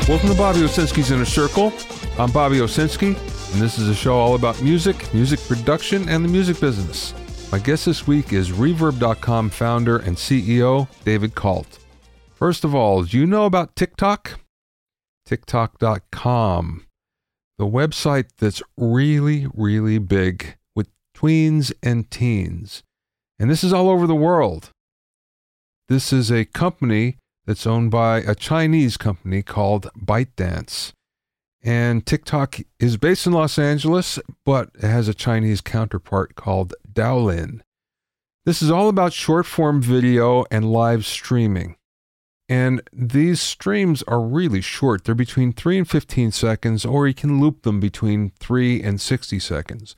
Welcome to Bobby Owsinski's Inner Circle. I'm Bobby Owsinski, and this is a show all about music, music production, and the music business. My guest this week is Reverb.com founder and CEO, David Kalt. First of all, do you know about TikTok? TikTok.com, the website that's really, really big with tweens and teens. And this is all over the world. This is a company that's owned by a Chinese company called ByteDance. And TikTok is based in Los Angeles, but it has a Chinese counterpart called Douyin. This is all about short-form video and live streaming. And these streams are really short. They're between 3 and 15 seconds, or you can loop them between 3 and 60 seconds.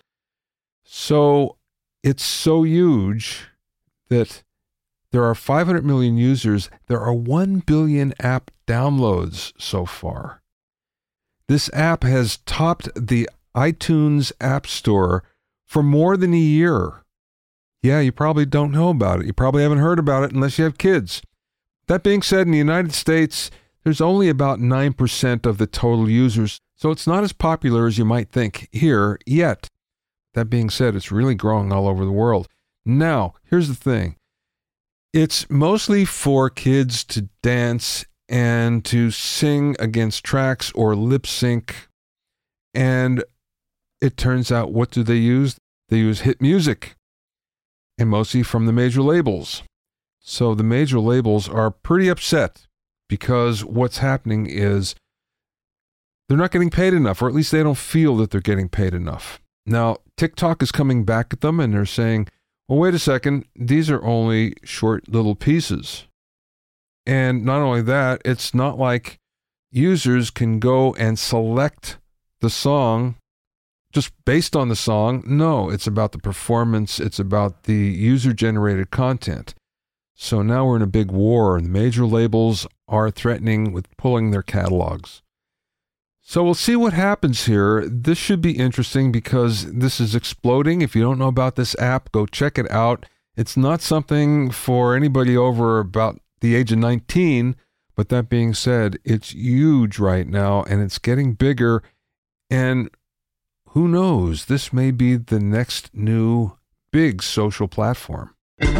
So it's so huge that there are 500 million users. There are 1 billion app downloads so far. This app has topped the iTunes App Store for more than a year. Yeah, you probably don't know about it. You probably haven't heard about it unless you have kids. That being said, in the United States, there's only about 9% of the total users, so it's not as popular as you might think here yet. That being said, it's really growing all over the world. Now, here's the thing. It's mostly for kids to dance and to sing against tracks or lip sync. And it turns out, what do they use? They use hit music, and mostly from the major labels. So the major labels are pretty upset because what's happening is they're not getting paid enough, or at least they don't feel that they're getting paid enough. Now, TikTok is coming back at them and they're saying, well, wait a second, these are only short little pieces. And not only that, it's not like users can go and select the song just based on the song. No, it's about the performance. It's about the user-generated content. So now we're in a big war, and the major labels are threatening with pulling their catalogs. So we'll see what happens here. This should be interesting because this is exploding. If you don't know about this app, go check it out. It's not something for anybody over about the age of 19, but that being said, it's huge right now, and it's getting bigger, and who knows, this may be the next new big social platform.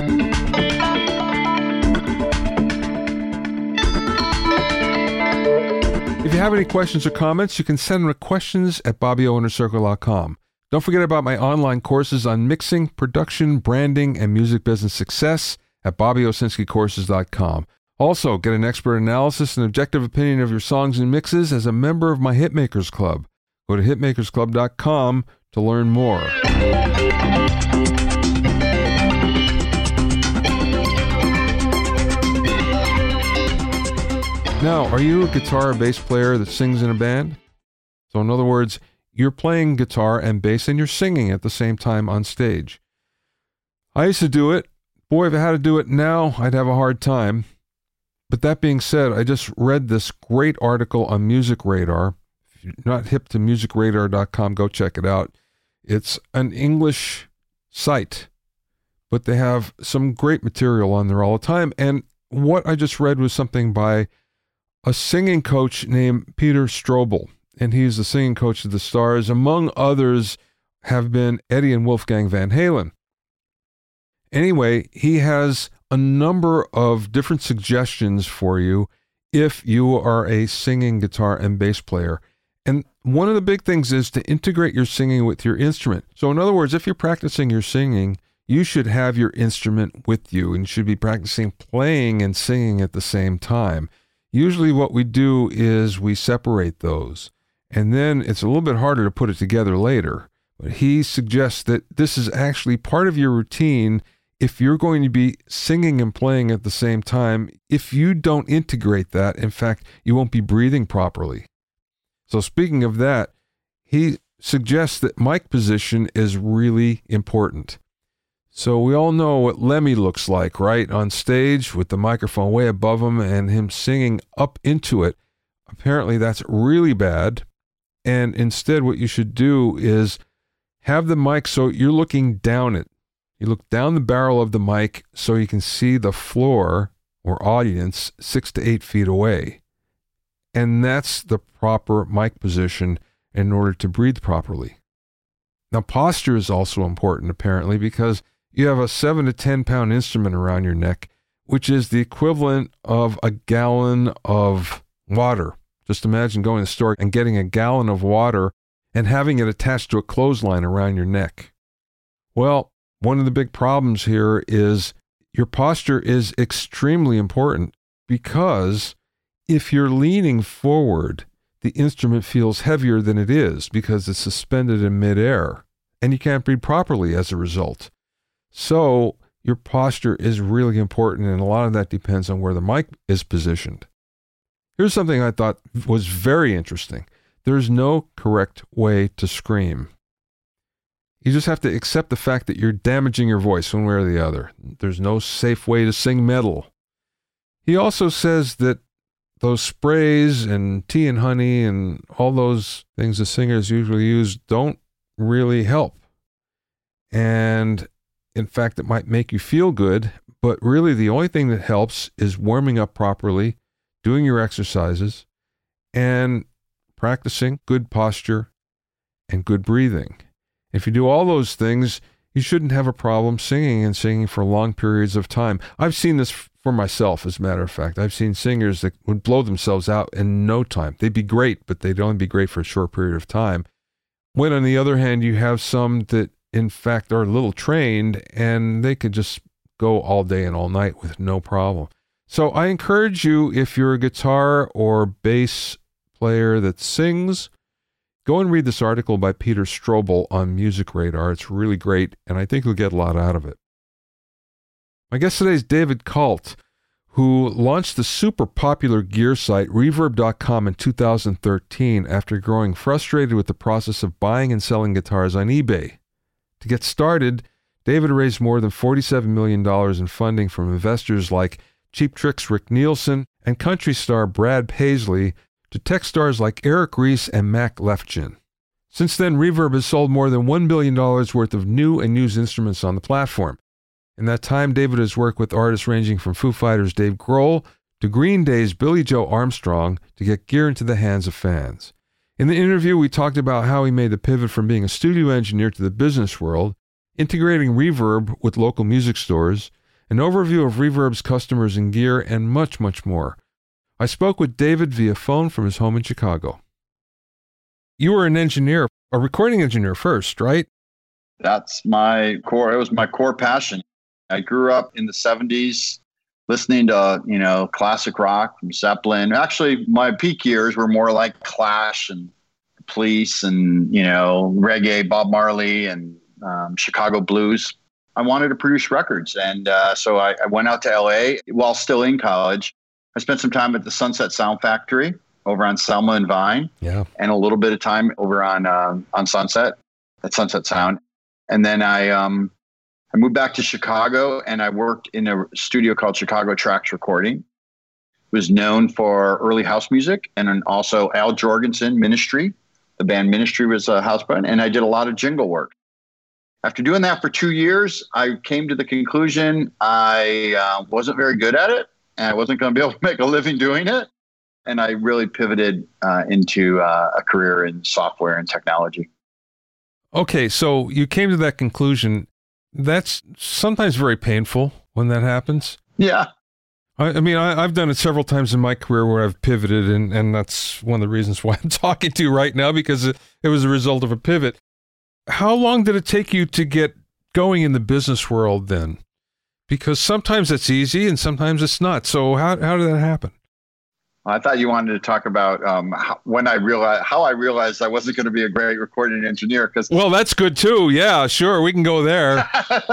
If you have any questions or comments, you can send them to questions@BobbyOInnerCircle.com. Don't forget about my online courses on mixing, production, branding, and music business success at BobbyOwsinskiCourses.com. Also, get an expert analysis and objective opinion of your songs and mixes as a member of my Hitmakers Club. Go to hitmakersclub.com to learn more. Now, are you a guitar or bass player that sings in a band? So in other words, you're playing guitar and bass and you're singing at the same time on stage. I used to do it. Boy, if I had to do it now, I'd have a hard time. But that being said, I just read this great article on Music Radar. If you're not hip to musicradar.com, go check it out. It's an English site, but they have some great material on there all the time. And what I just read was something by a singing coach named Peter Strobel, and he's the singing coach of the Stars. Among others have been Eddie and Wolfgang Van Halen. Anyway, he has a number of different suggestions for you if you are a singing guitar and bass player. And one of the big things is to integrate your singing with your instrument. So in other words, if you're practicing your singing, you should have your instrument with you and should be practicing playing and singing at the same time. Usually what we do is we separate those, and then it's a little bit harder to put it together later. But he suggests that this is actually part of your routine if you're going to be singing and playing at the same time. If you don't integrate that, in fact, you won't be breathing properly. So speaking of that, he suggests that mic position is really important. So we all know what Lemmy looks like, right? On stage with the microphone way above him and him singing up into it. Apparently that's really bad. And instead what you should do is have the mic so you're looking down it. You look down the barrel of the mic so you can see the floor or audience 6 to 8 feet away. And that's the proper mic position in order to breathe properly. Now, posture is also important, apparently, because you have a 7 to 10 pound instrument around your neck, which is the equivalent of a gallon of water. Just imagine going to the store and getting a gallon of water and having it attached to a clothesline around your neck. Well, one of the big problems here is your posture is extremely important, because if you're leaning forward, the instrument feels heavier than it is because it's suspended in midair, and you can't breathe properly as a result. So your posture is really important, and a lot of that depends on where the mic is positioned. Here's something I thought was very interesting. There's no correct way to scream. You just have to accept the fact that you're damaging your voice one way or the other. There's no safe way to sing metal. He also says that those sprays and tea and honey and all those things the singers usually use don't really help. And in fact, it might make you feel good, but really the only thing that helps is warming up properly, doing your exercises, and practicing good posture and good breathing. If you do all those things, you shouldn't have a problem singing for long periods of time. I've seen this for myself, as a matter of fact. I've seen singers that would blow themselves out in no time. They'd be great, but they'd only be great for a short period of time. When, on the other hand, you have some that, in fact, are a little trained, and they could just go all day and all night with no problem. So I encourage you, if you're a guitar or bass player that sings, go and read this article by Peter Strobel on Music Radar. It's really great, and I think you'll get a lot out of it. My guest today is David Kalt, who launched the super popular gear site Reverb.com in 2013 after growing frustrated with the process of buying and selling guitars on eBay. To get started, David raised more than $47 million in funding from investors like Cheap Trick's Rick Nielsen and country star Brad Paisley, to tech stars like Eric Ries and Mac Lefchin. Since then, Reverb has sold more than $1 billion worth of new and used instruments on the platform. In that time, David has worked with artists ranging from Foo Fighters' Dave Grohl to Green Day's Billy Joe Armstrong to get gear into the hands of fans. In the interview, we talked about how he made the pivot from being a studio engineer to the business world, integrating Reverb with local music stores, an overview of Reverb's customers and gear, and much, much more. I spoke with David via phone from his home in Chicago. You were an engineer, a recording engineer first, right? That's my core. It was my core passion. I grew up in the 70s listening to, classic rock from Zeppelin. Actually, my peak years were more like Clash and Police and, reggae, Bob Marley and Chicago blues. I wanted to produce records. And so I went out to LA while still in college. I spent some time at the Sunset Sound Factory over on Selma and Vine, and a little bit of time over on Sunset at Sunset Sound. And then I moved back to Chicago, and I worked in a studio called Chicago Tracks Recording. It was known for early house music, and then also Al Jorgensen Ministry. The band Ministry was a house band, and I did a lot of jingle work. After doing that for 2 years, I came to the conclusion I wasn't very good at it, and I wasn't going to be able to make a living doing it. And I really pivoted into a career in software and technology. Okay, so you came to that conclusion. That's sometimes very painful when that happens. Yeah. I've done it several times in my career where I've pivoted, and that's one of the reasons why I'm talking to you right now, because it was a result of a pivot. How long did it take you to get going in the business world then? Because sometimes it's easy and sometimes it's not. So how did that happen? I thought you wanted to talk about how I realized I wasn't going to be a great recording engineer. Well, that's good too. Yeah, sure. We can go there.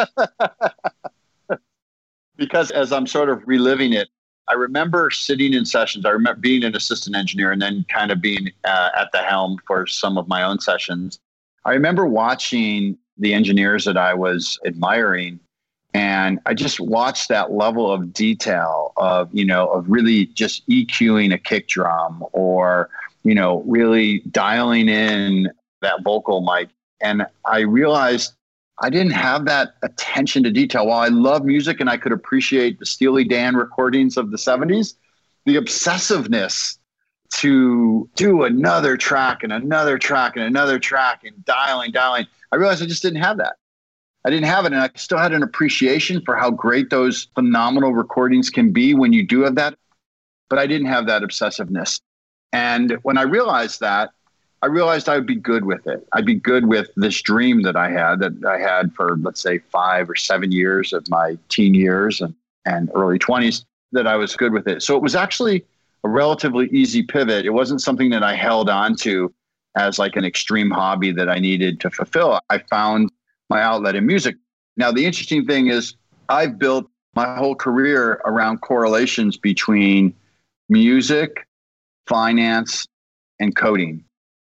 Because as I'm sort of reliving it, I remember sitting in sessions. I remember being an assistant engineer and then kind of being at the helm for some of my own sessions. I remember watching the engineers that I was admiring, and I just watched that level of detail of really just EQing a kick drum or, really dialing in that vocal mic. And I realized I didn't have that attention to detail. While I love music and I could appreciate the Steely Dan recordings of the 70s, the obsessiveness to do another track and another track and another track and dialing. I realized I just didn't have that. I didn't have it. And I still had an appreciation for how great those phenomenal recordings can be when you do have that. But I didn't have that obsessiveness. And when I realized that, I realized I would be good with it. I'd be good with this dream that I had for, let's say, 5 or 7 years of my teen years and early 20s, that I was good with it. So it was actually a relatively easy pivot. It wasn't something that I held on to as like an extreme hobby that I needed to fulfill. I found my outlet in music. Now, the interesting thing is I've built my whole career around correlations between music, finance, and coding.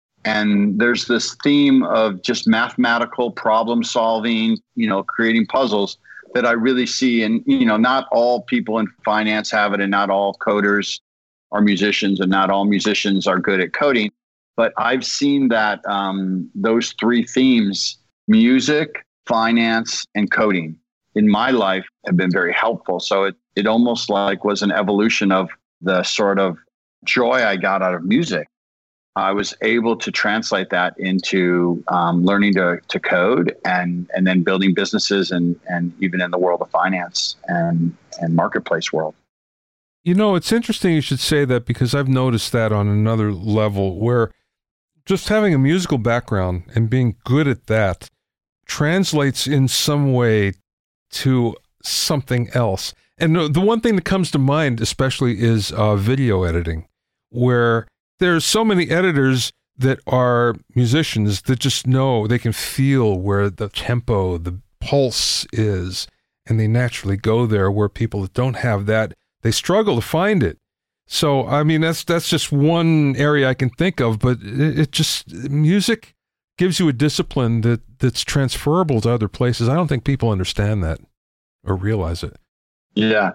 And there's this theme of just mathematical problem solving, creating puzzles that I really see. And, not all people in finance have it, and not all coders are musicians, and not all musicians are good at coding. But I've seen that those three themes, music, finance, and coding, in my life have been very helpful. So it almost like was an evolution of the sort of joy I got out of music. I was able to translate that into learning to code and then building businesses and even in the world of finance and marketplace world. It's interesting you should say that, because I've noticed that on another level, where just having a musical background and being good at that translates in some way to something else. And the one thing that comes to mind especially is video editing, where there's so many editors that are musicians that just know, they can feel where the tempo, the pulse is, and they naturally go there, where people that don't have that, they struggle to find it. So, I mean, that's just one area I can think of, but it just, music gives you a discipline that's transferable to other places. I don't think people understand that or realize it. Yeah.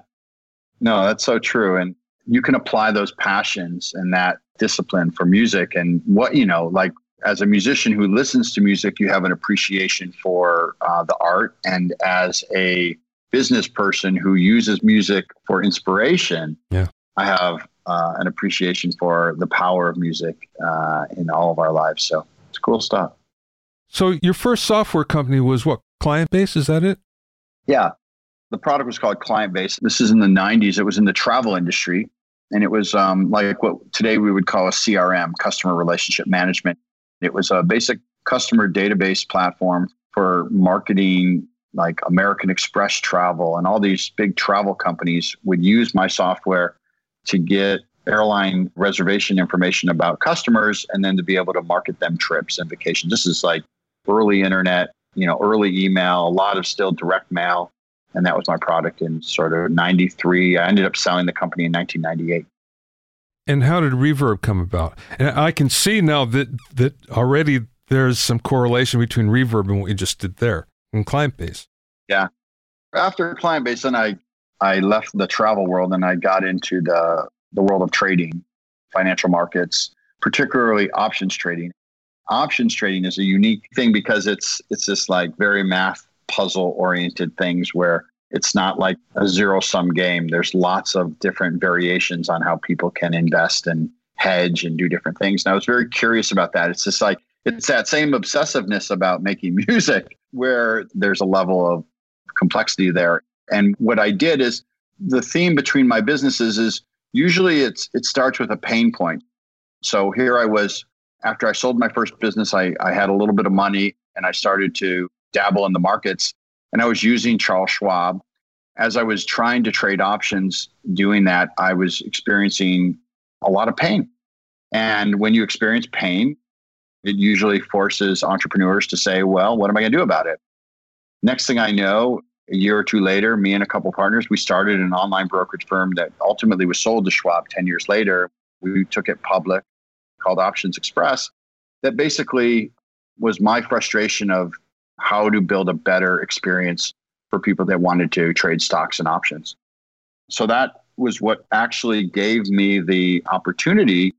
No, that's so true. And you can apply those passions and that discipline for music. And what, like as a musician who listens to music, you have an appreciation for the art. And as a business person who uses music for inspiration, I have an appreciation for the power of music in all of our lives. So it's cool stuff. So your first software company was what? Clientbase? Is that it? Yeah. The product was called Clientbase. This is in the 90s. It was in the travel industry. And it was like what today we would call a CRM, customer relationship management. It was a basic customer database platform for marketing, like American Express Travel, and all these big travel companies would use my software to get airline reservation information about customers and then to be able to market them trips and vacations. This is like early internet, early email, a lot of still direct mail. And that was my product in sort of 93. I ended up selling the company in 1998. And how did Reverb come about? And I can see now that already there's some correlation between Reverb and what you just did there in Clientbase. Yeah. After Clientbase, then I left the travel world and I got into the world of trading, financial markets, particularly options trading. Options trading is a unique thing because it's this like very math puzzle oriented things where it's not like a zero sum game. There's lots of different variations on how people can invest and hedge and do different things. And I was very curious about that. It's just like, it's that same obsessiveness about making music where there's a level of complexity there. And what I did is the theme between my businesses is usually it starts with a pain point. So here I was, after I sold my first business, I had a little bit of money and I started to dabble in the markets, and I was using Charles Schwab. As I was trying to trade options, doing that, I was experiencing a lot of pain. And when you experience pain, it usually forces entrepreneurs to say, well, what am I going to do about it? Next thing I know, a year or two later, me and a couple of partners, we started an online brokerage firm that ultimately was sold to Schwab 10 years later. We took it public, called Options Express. That basically was my frustration of how to build a better experience for people that wanted to trade stocks and options. So that was what actually gave me the opportunity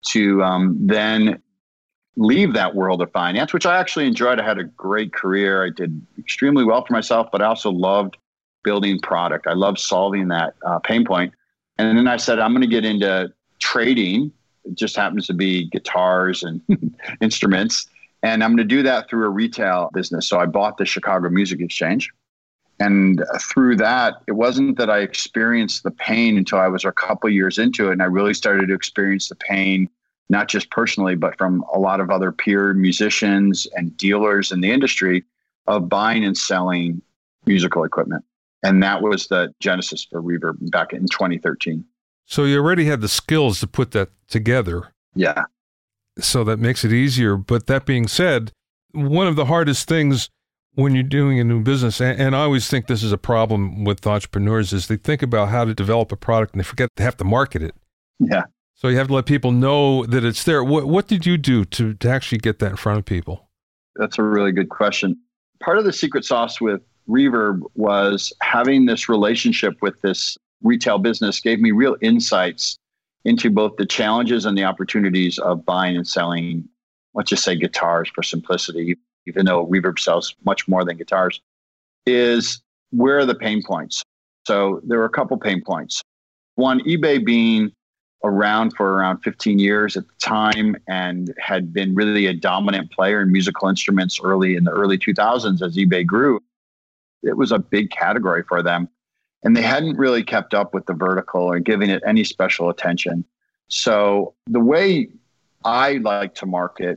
to then leave that world of finance, which I actually enjoyed. I had a great career. I did extremely well for myself, but I also loved building product. I loved solving that pain point. And then I said, I'm going to get into trading It just happens to be guitars and instruments. And I'm going to do that through a retail business. So I bought the Chicago Music Exchange. And through that, it wasn't that I experienced the pain until I was a couple of years into it. And I really started to experience the pain, not just personally, but from a lot of other peer musicians and dealers in the industry of buying and selling musical equipment. And that was the genesis for Reverb back in 2013. So you already had the skills to put that together. Yeah. So that makes it easier. But that being said, one of the hardest things when you're doing a new business, and I always think this is a problem with entrepreneurs, is they think about how to develop a product and they forget they have to market it. Yeah. So you have to let people know that it's there. What did you do to actually get that in front of people? That's a really good question. Part of the secret sauce with Reverb was having this relationship with this retail business gave me real insights into both the challenges and the opportunities of buying and selling, let's just say guitars for simplicity, even though Reverb sells much more than guitars, is where are the pain points? So there were a couple pain points. One, eBay being around for around 15 years at the time and had been really a dominant player in musical instruments in the early 2000s as eBay grew. It was a big category for them. And they hadn't really kept up with the vertical or giving it any special attention. So the way I like to market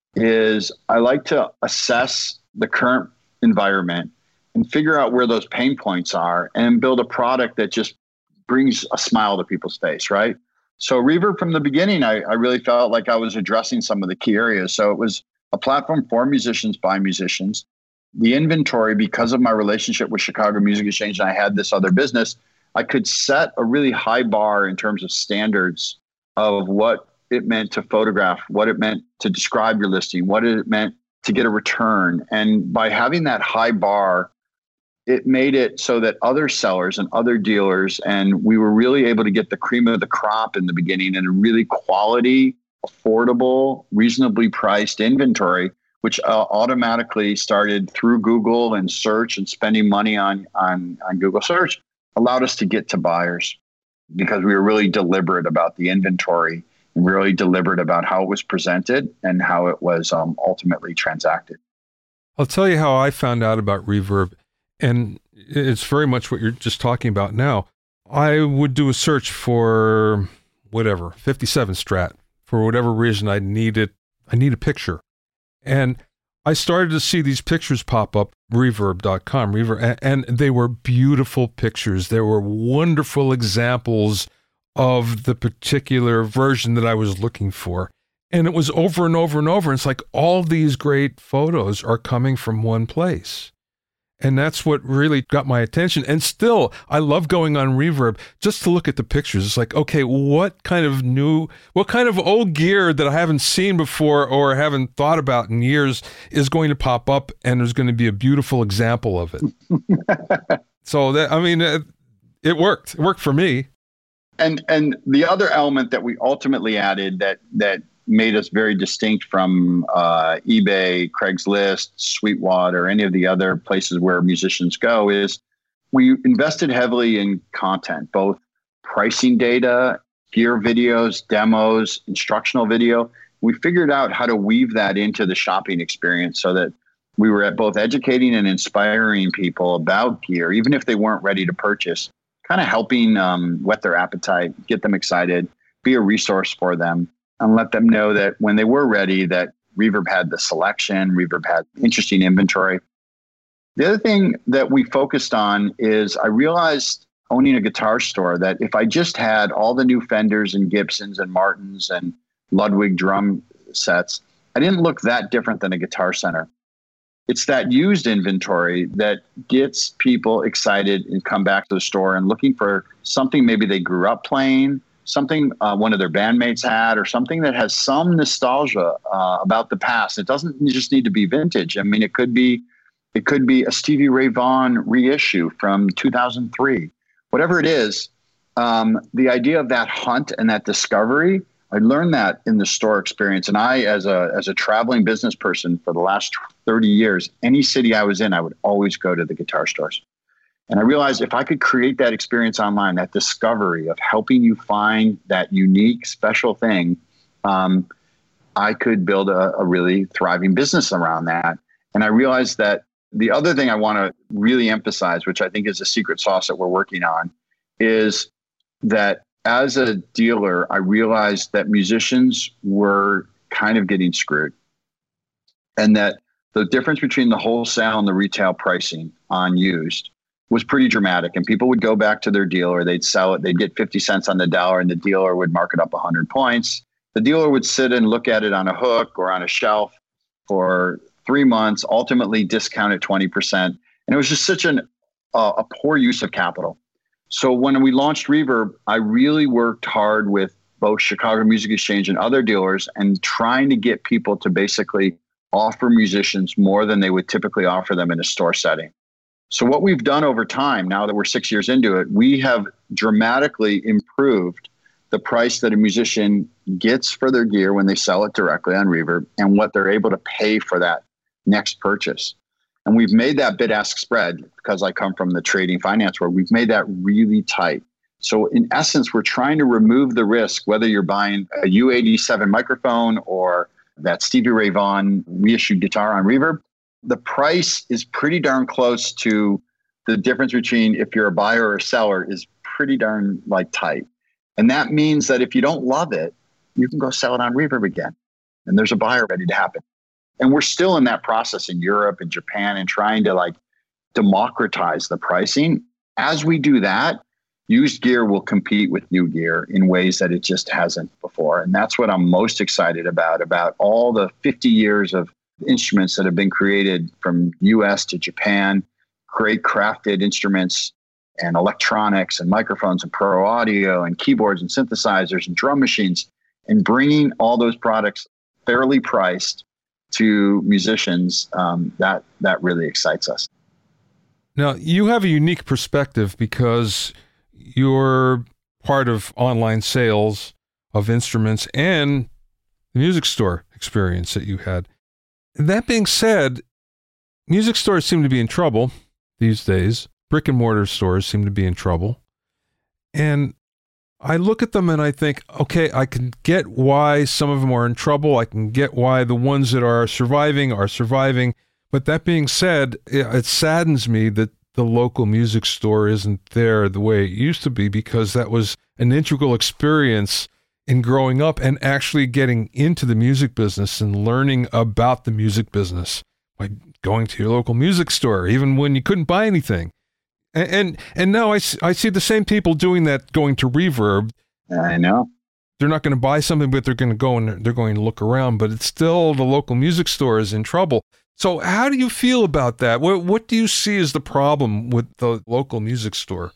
is I like to assess the current environment and figure out where those pain points are and build a product that just brings a smile to people's face, right? So Reverb from the beginning, I really felt like I was addressing some of the key areas. So it was a platform for musicians by musicians. The inventory, because of my relationship with Chicago Music Exchange, and I had this other business, I could set a really high bar in terms of standards of what it meant to photograph, what it meant to describe your listing, what it meant to get a return. And by having that high bar, it made it so that other sellers and other dealers, and we were really able to get the cream of the crop in the beginning and a really quality, affordable, reasonably priced inventory, which automatically started through Google and search and spending money on Google search, allowed us to get to buyers because we were really deliberate about the inventory and really deliberate about how it was presented and how it was ultimately transacted. I'll tell you how I found out about Reverb, and it's very much what you're just talking about now. I would do a search for whatever, 57 Strat. For whatever reason, I need a picture. And I started to see these pictures pop up, reverb.com, and they were beautiful pictures. There were wonderful examples of the particular version that I was looking for. And it was over and over and over. It's like all these great photos are coming from one place. And that's what really got my attention. And still, I love going on Reverb just to look at the pictures. It's like, okay, what kind of old gear that I haven't seen before or haven't thought about in years is going to pop up, and there's going to be a beautiful example of it. So it worked. It worked for me. And the other element that we ultimately added that made us very distinct from eBay, Craigslist, Sweetwater, any of the other places where musicians go is we invested heavily in content, both pricing data, gear videos, demos, instructional video. We figured out how to weave that into the shopping experience so that we were at both educating and inspiring people about gear, even if they weren't ready to purchase, kind of helping whet their appetite, get them excited, be a resource for them, and let them know that when they were ready, that Reverb had the selection, Reverb had interesting inventory. The other thing that we focused on is I realized owning a guitar store that if I just had all the new Fenders and Gibsons and Martins and Ludwig drum sets, I didn't look that different than a Guitar Center. It's that used inventory that gets people excited and come back to the store and looking for something maybe they grew up playing, something one of their bandmates had, or something that has some nostalgia about the past. It doesn't just need to be vintage. I mean, it could be a Stevie Ray Vaughan reissue from 2003. Whatever it is, the idea of that hunt and that discovery, I learned that in the store experience. And I, as a traveling business person for the last 30 years, any city I was in, I would always go to the guitar stores. And I realized if I could create that experience online, that discovery of helping you find that unique, special thing, I could build a really thriving business around that. And I realized that the other thing I want to really emphasize, which I think is a secret sauce that we're working on, is that as a dealer, I realized that musicians were kind of getting screwed, and that the difference between the wholesale and the retail pricing on used was pretty dramatic. And people would go back to their dealer, they'd sell it, they'd get 50 cents on the dollar, and the dealer would mark it up 100 points. The dealer would sit and look at it on a hook or on a shelf for 3 months, ultimately discount it 20%. And it was just such a poor use of capital. So when we launched Reverb, I really worked hard with both Chicago Music Exchange and other dealers and trying to get people to basically offer musicians more than they would typically offer them in a store setting. So what we've done over time, now that we're 6 years into it, we have dramatically improved the price that a musician gets for their gear when they sell it directly on Reverb and what they're able to pay for that next purchase. And we've made that bid-ask spread, because I come from the trading finance world, we've made that really tight. So in essence, we're trying to remove the risk, whether you're buying a U87 microphone or that Stevie Ray Vaughan reissued guitar on Reverb. The price is pretty darn close to the difference between if you're a buyer or a seller is pretty darn tight. And that means that if you don't love it, you can go sell it on Reverb again. And there's a buyer ready to happen. And we're still in that process in Europe and Japan and trying to democratize the pricing. As we do that, used gear will compete with new gear in ways that it just hasn't before. And that's what I'm most excited about all the 50 years of instruments that have been created from US to Japan, great crafted instruments and electronics and microphones and pro audio and keyboards and synthesizers and drum machines, and bringing all those products fairly priced to musicians, that really excites us. Now, you have a unique perspective because you're part of online sales of instruments and the music store experience that you had. That being said, music stores seem to be in trouble these days. Brick and mortar stores seem to be in trouble. And I look at them and I think, okay, I can get why some of them are in trouble. I can get why the ones that are surviving. But that being said, it saddens me that the local music store isn't there the way it used to be, because that was an integral experience in growing up and actually getting into the music business and learning about the music business by going to your local music store, even when you couldn't buy anything. And now I see the same people doing that, going to Reverb. I know. They're not going to buy something, but they're going to go and they're going to look around. But it's still the local music store is in trouble. So how do you feel about that? What do you see as the problem with the local music store?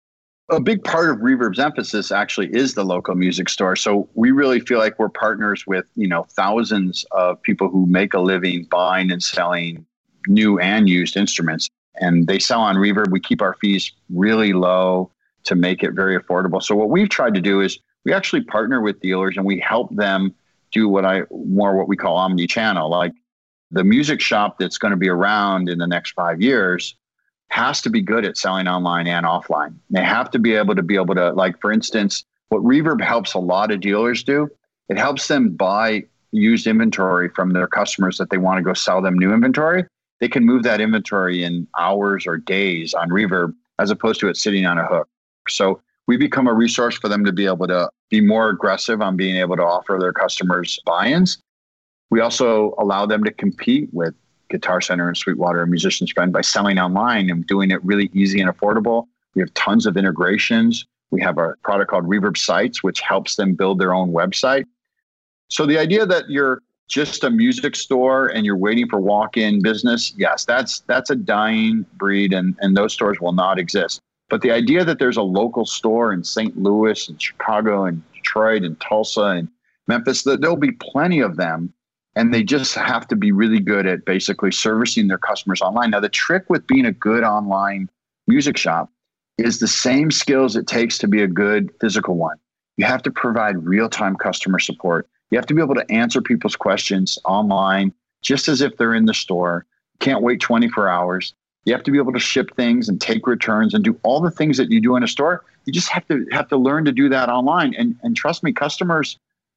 A big part of Reverb's emphasis actually is the local music store. So we really feel like we're partners with, thousands of people who make a living buying and selling new and used instruments. And they sell on Reverb. We keep our fees really low to make it very affordable. So what we've tried to do is we actually partner with dealers and we help them do what we call omni-channel. Like the music shop that's going to be around in the next 5 years has to be good at selling online and offline. They have to be able to, like, for instance, what Reverb helps a lot of dealers do, it helps them buy used inventory from their customers that they want to go sell them new inventory. They can move that inventory in hours or days on Reverb as opposed to it sitting on a hook. So we become a resource for them to be able to be more aggressive on being able to offer their customers buy-ins. We also allow them to compete with Guitar Center and Sweetwater and Musician's Friend by selling online and doing it really easy and affordable. We have tons of integrations. We have a product called Reverb Sites, which helps them build their own website. So the idea that you're just a music store and you're waiting for walk-in business, yes, that's a dying breed, and those stores will not exist. But the idea that there's a local store in St. Louis and Chicago and Detroit and Tulsa and Memphis, there'll be plenty of them. And they just have to be really good at basically servicing their customers online. Now, the trick with being a good online music shop is the same skills it takes to be a good physical one. You have to provide real-time customer support. You have to be able to answer people's questions online, just as if they're in the store. You can't wait 24 hours. You have to be able to ship things and take returns and do all the things that you do in a store. You just have to learn to do that online. And trust me, customers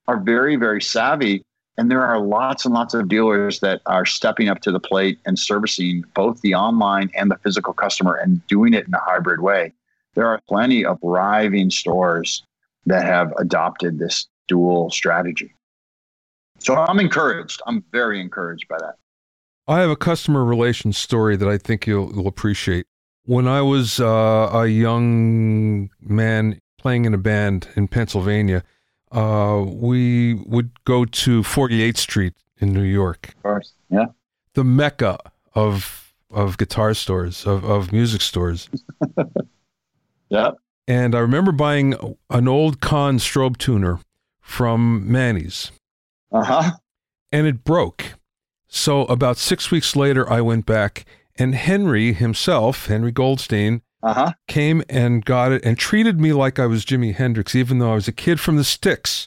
are very, very savvy. And there are lots and lots of dealers that are stepping up to the plate and servicing both the online and the physical customer and doing it in a hybrid way. There are plenty of thriving stores that have adopted this dual strategy. So I'm encouraged. I'm very encouraged by that. I have a customer relations story that I think you'll appreciate. When I was a young man playing in a band in Pennsylvania, we would go to 48th Street in New York. Of course, yeah. The mecca of guitar stores, of music stores. Yeah. And I remember buying an old Kahn strobe tuner from Manny's. Uh-huh. And it broke. So about 6 weeks later, I went back, and Henry himself, Henry Goldstein, came and got it and treated me like I was Jimi Hendrix, even though I was a kid from the Styx.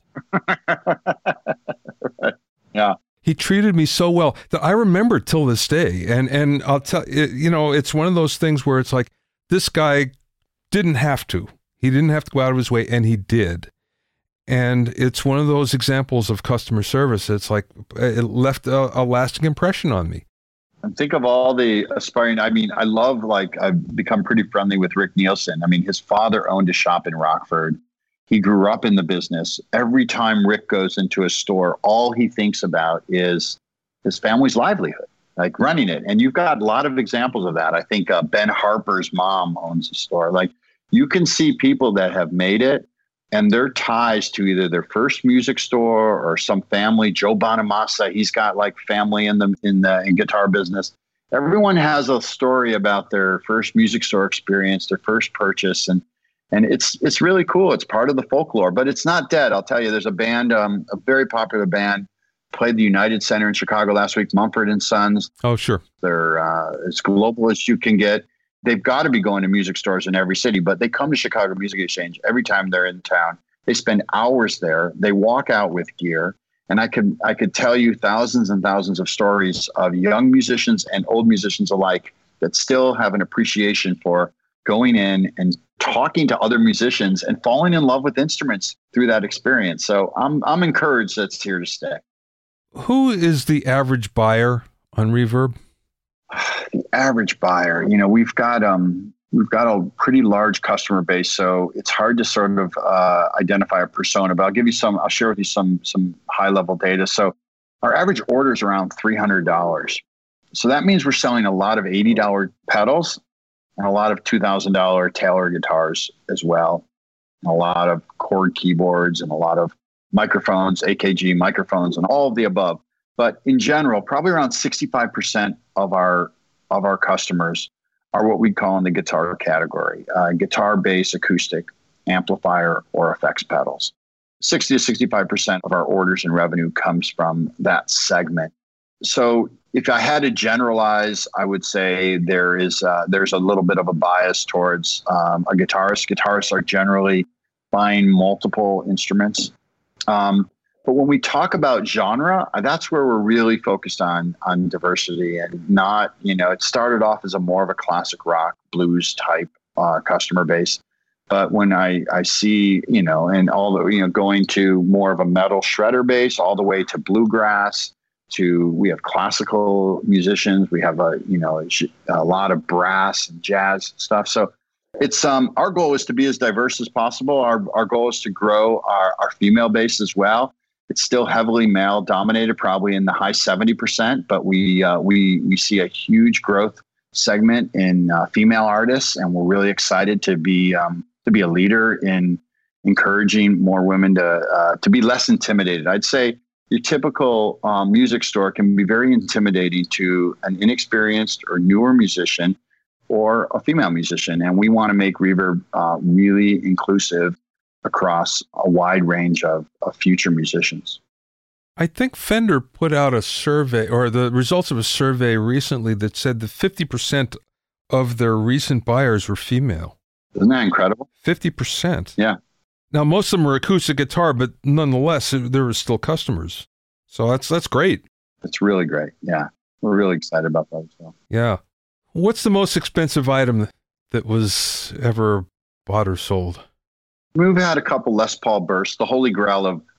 Right. Yeah. He treated me so well that I remember till this day. And I'll tell you, it's one of those things where it's like, this guy didn't have to. He didn't have to go out of his way, and he did. And it's one of those examples of customer service. It's like it left a lasting impression on me. And think of all the aspiring. I mean, I've become pretty friendly with Rick Nielsen. I mean, his father owned a shop in Rockford. He grew up in the business. Every time Rick goes into a store, all he thinks about is his family's livelihood, like running it. And you've got a lot of examples of that. I think Ben Harper's mom owns a store. Like, you can see people that have made it, and their ties to either their first music store or some family. Joe Bonamassa, he's got like family in guitar business. Everyone has a story about their first music store experience, their first purchase, and it's really cool. It's part of the folklore, but it's not dead. I'll tell you, there's a band, a very popular band, played the United Center in Chicago last week, Mumford and Sons. Oh, sure. They're as global as you can get. They've got to be going to music stores in every city, but they come to Chicago Music Exchange every time they're in town. They spend hours there. They walk out with gear. And I could tell you thousands and thousands of stories of young musicians and old musicians alike that still have an appreciation for going in and talking to other musicians and falling in love with instruments through that experience. So I'm encouraged that it's here to stay. Who is the average buyer on Reverb? The average buyer, we've got a pretty large customer base, so it's hard to sort of identify a persona. But I'll share with you some high level data. So our average order is around $300. So that means we're selling a lot of $80 pedals and a lot of $2,000 Taylor guitars as well, and a lot of chord keyboards and a lot of microphones, AKG microphones, and all of the above. But in general, probably around 65% of our customers are what we call in the guitar category, guitar, bass, acoustic, amplifier, or effects pedals. 60 to 65% of our orders and revenue comes from that segment. So if I had to generalize, I would say there's a little bit of a bias towards a guitarist. Guitarists are generally buying multiple instruments. But when we talk about genre, that's where we're really focused on diversity and not, it started off as more of a classic rock blues type customer base. But when I see, and all the, going to more of a metal shredder base, all the way to bluegrass, we have classical musicians, we have a lot of brass and jazz stuff. So it's our goal is to be as diverse as possible. Our goal is to grow our female base as well. It's still heavily male dominated, probably in the high 70%, but we see a huge growth segment in female artists, and we're really excited to be a leader in encouraging more women to be less intimidated. I'd say your typical music store can be very intimidating to an inexperienced or newer musician or a female musician, and we want to make Reverb really inclusive across a wide range of future musicians. I think Fender put out a survey, or the results of a survey recently, that said that 50% of their recent buyers were female. Isn't that incredible? 50%. Yeah. Now, most of them were acoustic guitar, but nonetheless, there were still customers. So that's great. It's really great. Yeah. We're really excited about that as well. Yeah. What's the most expensive item that was ever bought or sold? We've had a couple Les Paul bursts, the holy grail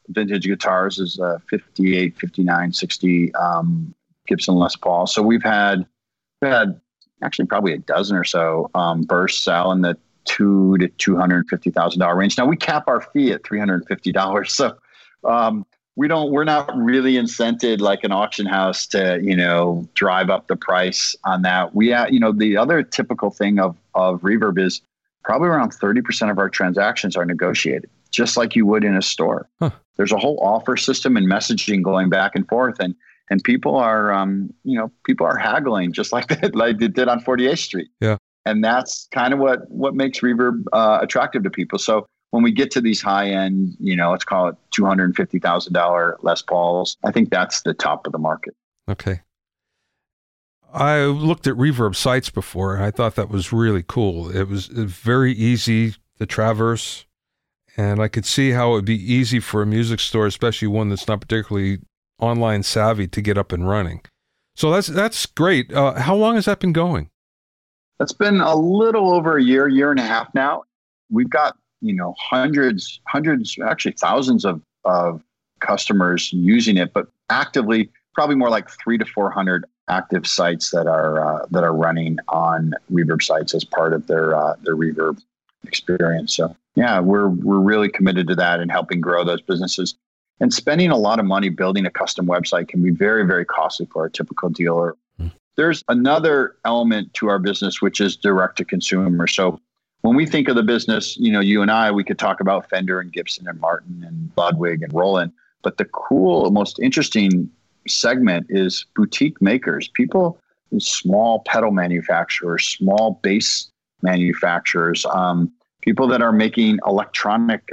vintage guitars is a 58, 59, 60 Gibson Les Paul. So we've had actually probably a dozen or so bursts sell in the $200,000 to $250,000 range. Now we cap our fee at $350. So we're not really incented like an auction house to, drive up the price on that. The other typical thing of Reverb is probably around 30% of our transactions are negotiated, just like you would in a store. Huh. There's a whole offer system and messaging going back and forth, and people are haggling just like they did on 48th Street. Yeah. And that's kind of what makes Reverb attractive to people. So when we get to these high end, let's call it $250,000 Les Pauls, I think that's the top of the market. Okay. I looked at Reverb sites before, and I thought that was really cool. It was very easy to traverse, and I could see how it would be easy for a music store, especially one that's not particularly online savvy, to get up and running. So that's great. How long has that been going? That's been a little over a year and a half now. We've got, hundreds, actually thousands of customers using it, but actively probably more like 300 to 400 active sites that are running on Reverb sites as part of their Reverb experience. So yeah, we're really committed to that and helping grow those businesses. And spending a lot of money building a custom website can be very, very costly for a typical dealer. There's another element to our business, which is direct to consumer. So when we think of the business, you and I, we could talk about Fender and Gibson and Martin and Ludwig and Roland, but the cool, most interesting segment is boutique makers, people, small pedal manufacturers, small bass manufacturers, people that are making electronic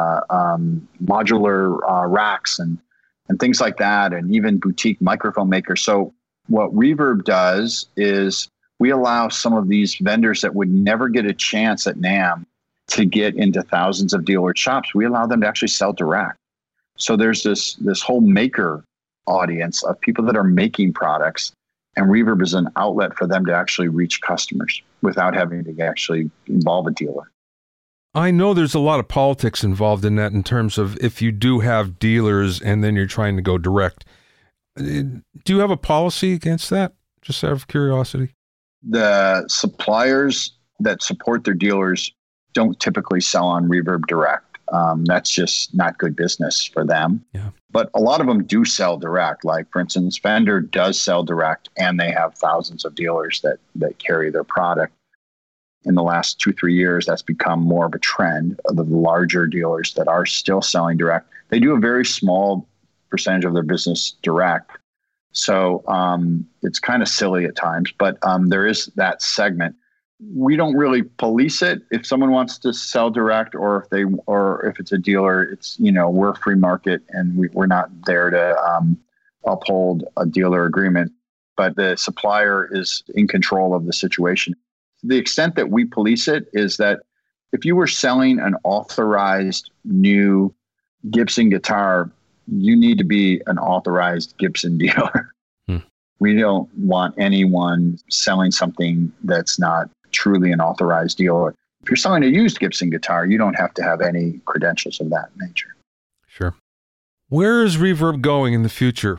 modular racks and things like that, and even boutique microphone makers. So what Reverb does is we allow some of these vendors that would never get a chance at NAMM to get into thousands of dealer shops. We allow them to actually sell direct. So there's this whole maker audience of people that are making products, and Reverb is an outlet for them to actually reach customers without having to actually involve a dealer. I know there's a lot of politics involved in that in terms of if you do have dealers and then you're trying to go direct. Do you have a policy against that? Just out of curiosity. The suppliers that support their dealers don't typically sell on Reverb direct. That's just not good business for them. Yeah. But a lot of them do sell direct. Like, for instance, Fender does sell direct, and they have thousands of dealers that carry their product. In the last 2-3 years, that's become more of a trend of the larger dealers that are still selling direct. They do a very small percentage of their business direct. So it's kind of silly at times, but there is that segment. We don't really police it. If someone wants to sell direct, or if it's a dealer, it's, we're free market, and we're not there to uphold a dealer agreement, but the supplier is in control of the situation. The extent that we police it is that if you were selling an authorized new Gibson guitar, you need to be an authorized Gibson dealer. We don't want anyone selling something that's not truly an authorized dealer. If you're selling a used Gibson guitar, you don't have to have any credentials of that nature. Sure. Where is Reverb going in the future?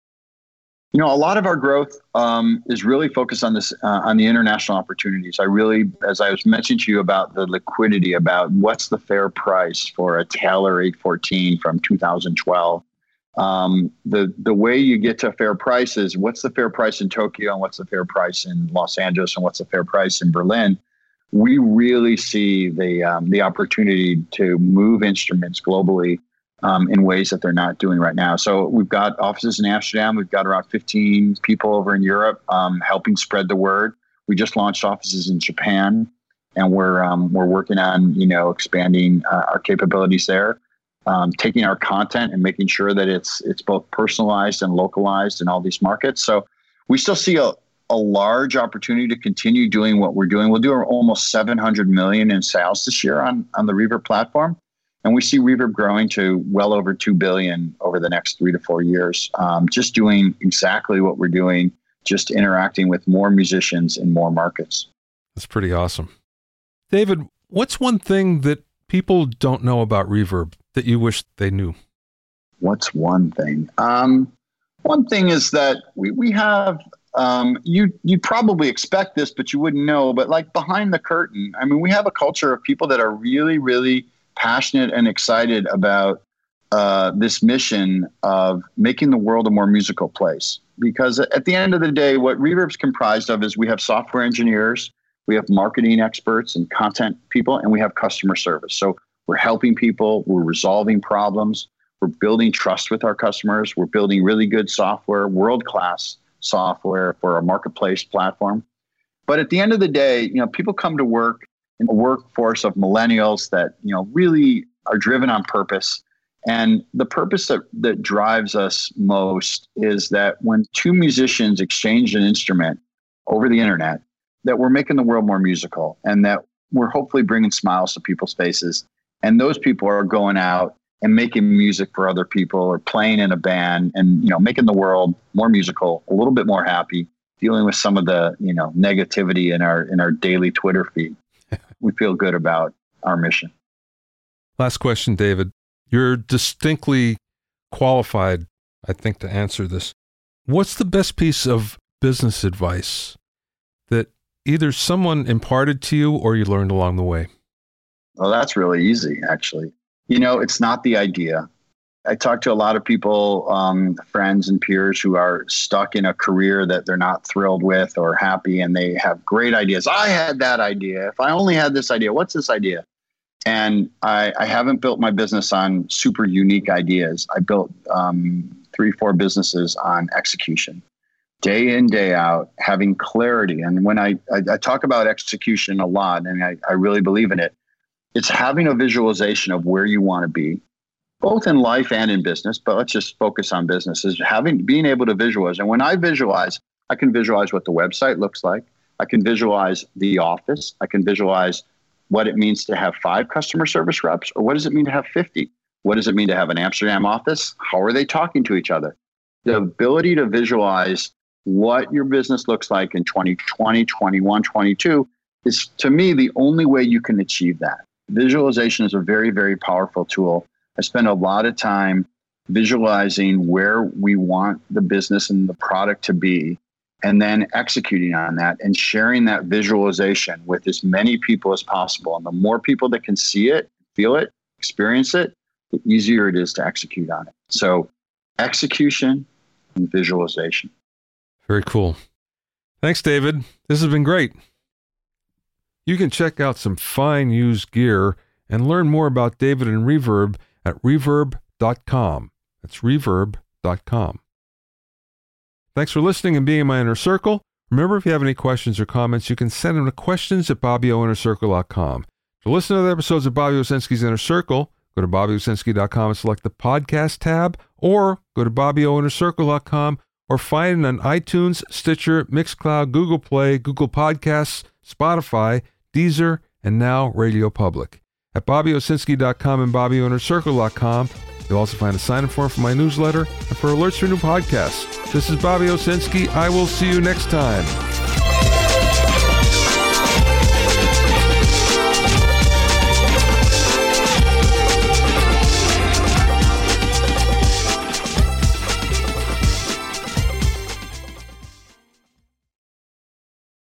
A lot of our growth is really focused on this, on the international opportunities. As I was mentioning to you about the liquidity, about what's the fair price for a Taylor 814 from 2012. The way you get to a fair price is what's the fair price in Tokyo, and what's the fair price in Los Angeles, and what's the fair price in Berlin. We really see the opportunity to move instruments globally in ways that they're not doing right now. So we've got offices in Amsterdam. We've got around 15 people over in Europe helping spread the word. We just launched offices in Japan, and we're working on expanding our capabilities there, taking our content and making sure that it's both personalized and localized in all these markets. So we still see a large opportunity to continue doing what we're doing. We'll do almost $700 million in sales this year on the Reverb platform. And we see Reverb growing to well over $2 billion over the next 3 to 4 years, just doing exactly what we're doing, just interacting with more musicians in more markets. That's pretty awesome. David, what's one thing that people don't know about Reverb that you wish they knew? What's one thing? One thing is that we have, you probably expect this, but you wouldn't know, but like behind the curtain, I mean, we have a culture of people that are really, really passionate and excited about this mission of making the world a more musical place. Because at the end of the day, what Reverb's comprised of is we have software engineers, we have marketing experts and content people, and we have customer service. So we're helping people, we're resolving problems, we're building trust with our customers, we're building really good software, world-class software for our marketplace platform. But at the end of the day, people come to work in a workforce of millennials that, really are driven on purpose. And the purpose that drives us most is that when two musicians exchange an instrument over the internet, that we're making the world more musical and that we're hopefully bringing smiles to people's faces. And those people are going out and making music for other people or playing in a band and, making the world more musical, a little bit more happy, dealing with some of the, negativity in our daily Twitter feed. We feel good about our mission. Last question, David. You're distinctly qualified, I think, to answer this. What's the best piece of business advice that either someone imparted to you or you learned along the way? Well, that's really easy, actually. It's not the idea. I talk to a lot of people, friends and peers who are stuck in a career that they're not thrilled with or happy, and they have great ideas. I had that idea. If I only had this idea, what's this idea? And I haven't built my business on super unique ideas. I built 3-4 businesses on execution, day in, day out, having clarity. And when I talk about execution a lot, and I really believe in it, it's having a visualization of where you want to be, both in life and in business. But let's just focus on business, is being able to visualize. And when I visualize, I can visualize what the website looks like. I can visualize the office. I can visualize what it means to have 5 customer service reps, or what does it mean to have 50? What does it mean to have an Amsterdam office? How are they talking to each other? The ability to visualize what your business looks like in 2020, 21, 22 is, to me, the only way you can achieve that. Visualization is a very, very powerful tool. I spend a lot of time visualizing where we want the business and the product to be, and then executing on that and sharing that visualization with as many people as possible. And the more people that can see it, feel it, experience it, the easier it is to execute on it. So execution and visualization. Very cool. Thanks, David. This has been great. You can check out some fine used gear and learn more about David and Reverb at reverb.com. That's reverb.com. Thanks for listening and being in my inner circle. Remember, if you have any questions or comments, you can send them to questions@bobbyoinnercircle.com. To listen to other episodes of Bobby Owsinski's Inner Circle, go to bobbyowsinski.com and select the podcast tab, or go to bobbyoinnercircle.com, or find it on iTunes, Stitcher, Mixcloud, Google Play, Google Podcasts, Spotify, Deezer, and now Radio Public. At bobbyowsinski.com and bobbyowinnercircle.com, you'll also find a sign-up form for my newsletter and for alerts for new podcasts. This is Bobby Owsinski. I will see you next time.